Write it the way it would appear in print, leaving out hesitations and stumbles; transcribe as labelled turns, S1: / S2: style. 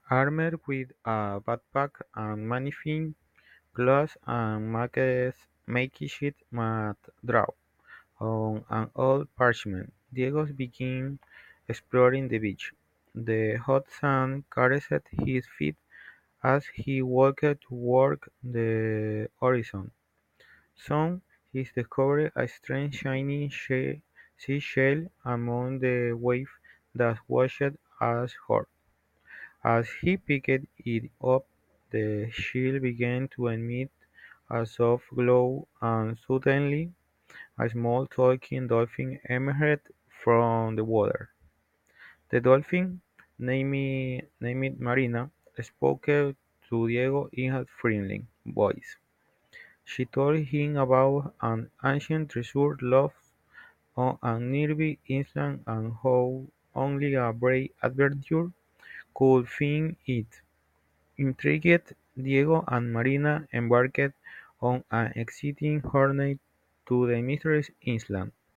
S1: Armed with a backpack and magnifying glass and makeshift map drawn on an old parchment, Diego began exploring the beach. The hot sun caressed his feet as he walked toward the horizon. Soon he discovered a strange shiny seashell among the waves that watched us hard. As he picked it up, the shell began to emit a soft glow, and suddenly a small talking dolphin emerged from the water. The dolphin, named Marina, spoke to Diego in a friendly voice. She told him about an ancient treasure lost on a nearby island and how only a brave adventurer could find it. Intrigued, Diego and Marina embarked on an exciting journey to the mysterious island.